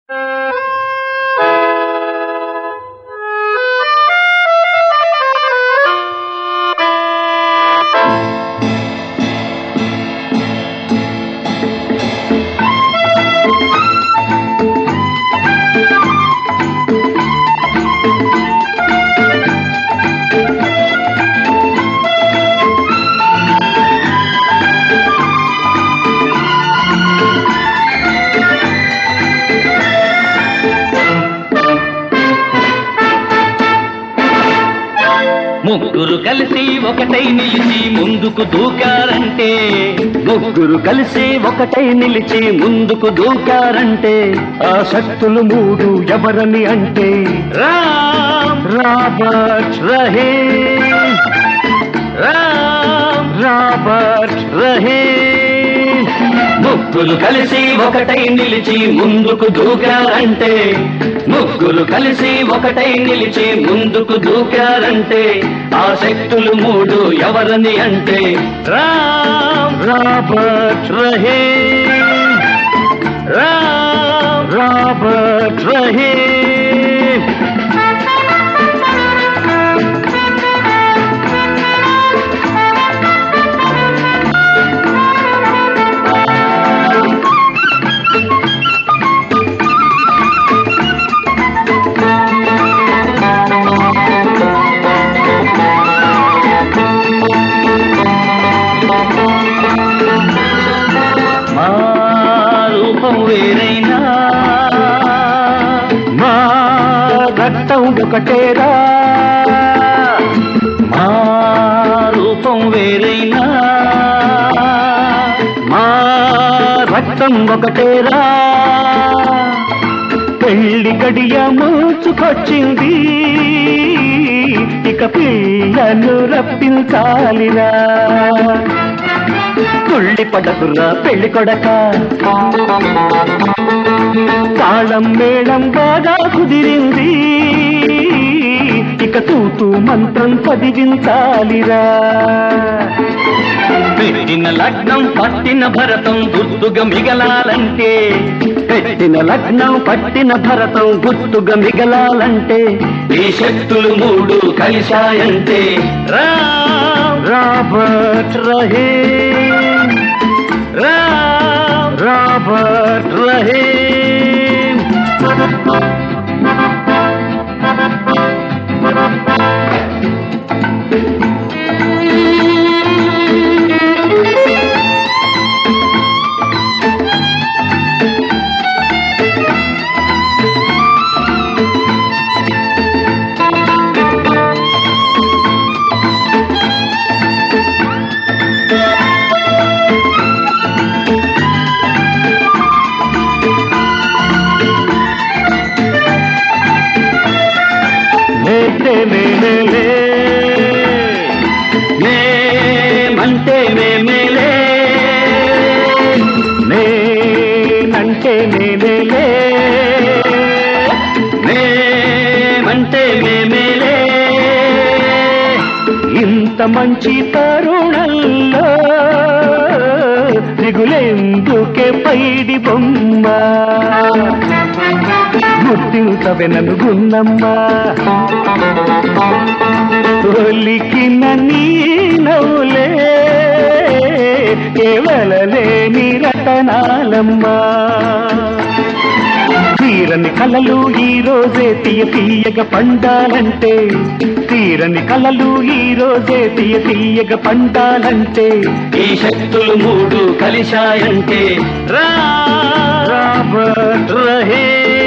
ముగ్గురు కలిసి ఒకటై నిలిచి ముందుకు దూకారంటే, ముగ్గురు కలిసి ఒకటై నిలిచి ముందుకు దూకారంటే, ఆ శక్తులు మూడు ఎవరని అంటే రామ్ రాబర్ట్ రహే, రామ్ రాబర్ట్ రహే. ముగ్గురు కలిసి ఒకటై నిలిచి ముందుకు దూకారంటే, ముగ్గురు కలిసి ఒకటై నిలిచి ముందుకు దూకారంటే, ఆ శక్తులు మూడు ఎవరని అంటే రామ్ రాబర్ట్ రహే, రామ్ రాబర్ట్ రహే. మా రూపం వేరైనా మా రక్తం ఒకటేరా, మా రూపం వేరైనా మా రక్తం ఒకటేరా. పెళ్లి గడియ మూచుకొచ్చింది, ఇక పిల్లను రప్పించాలిరా. తుళ్ళి పడకురా పెళ్లి కొడక, తాళం మేళం బాగా కుదిరింది, ఇక తూతూ మంత్రం చదివించాలిరా. పెట్టిన లగ్నం పట్టిన భరతం గుర్తుగా మిగలాలంటే, పెట్టిన లగ్నం పట్టిన భరతం గుర్తుగా మిగలాలంటే, ఈ శక్తులు మూడు కలిశాయంటే రామ్ రాబర్ట్ రహే, రామ్ రాబర్ట్ రహే. మేలే మేమంటే మేమేలే, నేనంటే నేనేలే, మేమంటే మేమేలే. ఇంత మంచి తరుణంలో దిగులెందుకే పైడి బొమ్మ, గుర్తించవెనను గున్నమ్మా. తొలికిన నీ నవ్వులే కేవలలేని రతనాలమ్మా. తీరని కలలు ఈ రోజే తీయగా పండాలంటే, తీరని కలలు ఈ రోజే తీయగా పండాలంటే, ఈ శక్తులు మూడు కలిశాయంటే రాబర్ట్ రహే.